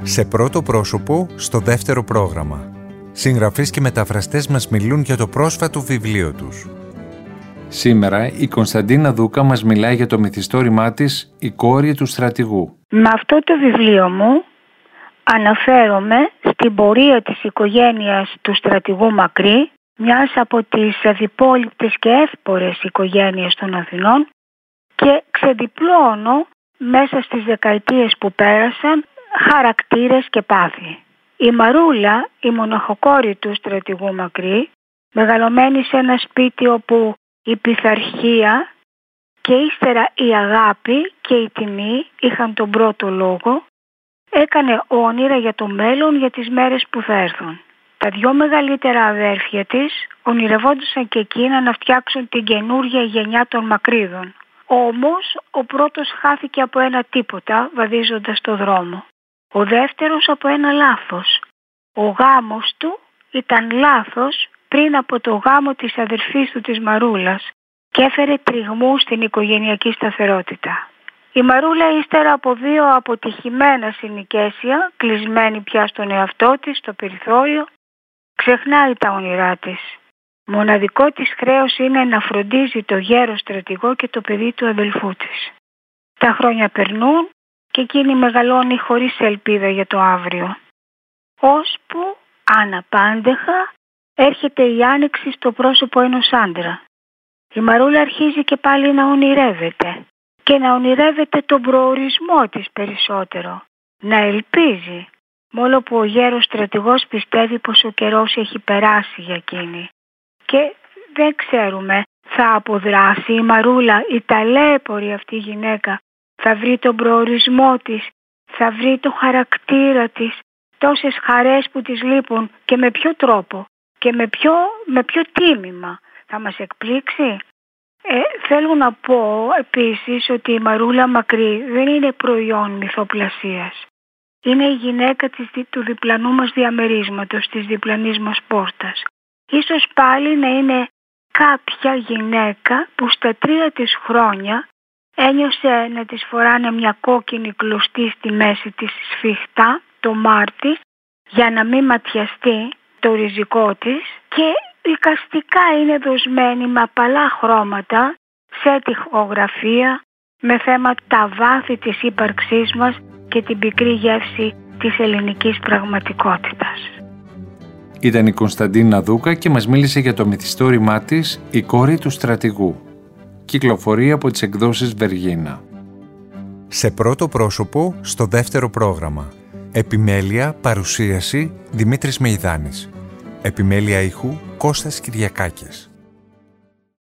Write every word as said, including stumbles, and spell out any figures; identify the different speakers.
Speaker 1: Σε πρώτο πρόσωπο, στο δεύτερο πρόγραμμα. Συγγραφείς και μεταφραστές μας μιλούν για το πρόσφατο βιβλίο τους. Σήμερα η Κωνσταντίνα Δούκα μας μιλάει για το μυθιστόρημά της «Η κόρη του στρατηγού».
Speaker 2: Με αυτό το βιβλίο μου αναφέρομαι στην πορεία της οικογένειας του στρατηγού Μακρύ, μιας από τις αδιπόληπτες και εύπορες οικογένειες των Αθηνών, και ξεδιπλώνω μέσα στις δεκαετίες που πέρασαν χαρακτήρες και πάθη. Η Μαρούλα, η μοναχοκόρη του στρατηγού Μακρύ, μεγαλωμένη σε ένα σπίτι όπου η πειθαρχία και ύστερα η αγάπη και η τιμή είχαν τον πρώτο λόγο, έκανε όνειρα για το μέλλον, για τις μέρες που θα έρθουν. Τα δυο μεγαλύτερα αδέρφια της ονειρευόντουσαν και εκείνα να φτιάξουν την καινούργια γενιά των Μακρύδων. Όμως ο πρώτος χάθηκε από ένα τίποτα βαδίζοντας το δρόμο. Ο δεύτερος από ένα λάθος. Ο γάμος του ήταν λάθος πριν από το γάμο της αδερφής του της Μαρούλας και έφερε τριγμού στην οικογενειακή σταθερότητα. Η Μαρούλα, ύστερα από δύο αποτυχημένα συνοικέσια, κλεισμένη πια στον εαυτό της, στο περιθώριο, ξεχνάει τα όνειρά της. Μοναδικό της χρέος είναι να φροντίζει το γέρο στρατηγό και το παιδί του αδελφού της. Τα χρόνια περνούν και εκείνη μεγαλώνει χωρίς ελπίδα για το αύριο. Ώσπου αναπάντεχα έρχεται η άνοιξη στο πρόσωπο ενός άντρα. Η Μαρούλα αρχίζει και πάλι να ονειρεύεται και να ονειρεύεται τον προορισμό της περισσότερο. Να ελπίζει, μόνο που ο γέρος στρατηγός πιστεύει πως ο καιρός έχει περάσει για εκείνη. Και δεν ξέρουμε, θα αποδράσει η Μαρούλα, η ταλέπορη αυτή γυναίκα, θα βρει τον προορισμό της, θα βρει το χαρακτήρα της, τόσες χαρές που της λείπουν, και με ποιο τρόπο και με ποιο, με ποιο τίμημα θα μας εκπλήξει. Ε, θέλω να πω επίσης ότι η Μαρούλα Μακρύ δεν είναι προϊόν μυθοπλασίας. Είναι η γυναίκα της, του διπλανού μας διαμερίσματος, της διπλανής μας πόρτας. Ίσως πάλι να είναι κάποια γυναίκα που στα τρία της χρόνια ένιωσε να της φοράνε μια κόκκινη κλωστή στη μέση της σφιχτά το Μάρτι για να μην ματιαστεί το ριζικό της, και εικαστικά είναι δοσμένη με απαλά χρώματα σε τοιχογραφία με θέμα τα βάθη της ύπαρξής μας και την πικρή γεύση της ελληνικής πραγματικότητας.
Speaker 1: Ήταν η Κωνσταντίνα Δούκα και μας μίλησε για το μυθιστόρημά της «Η κόρη του στρατηγού». Κυκλοφορεί από τις εκδόσεις Βεργίνα. Σε πρώτο πρόσωπο, στο δεύτερο πρόγραμμα. Επιμέλεια, παρουσίαση, Δημήτρης Μεϊδάνης. Επιμέλεια ήχου, Κώστας Κυριακάκης.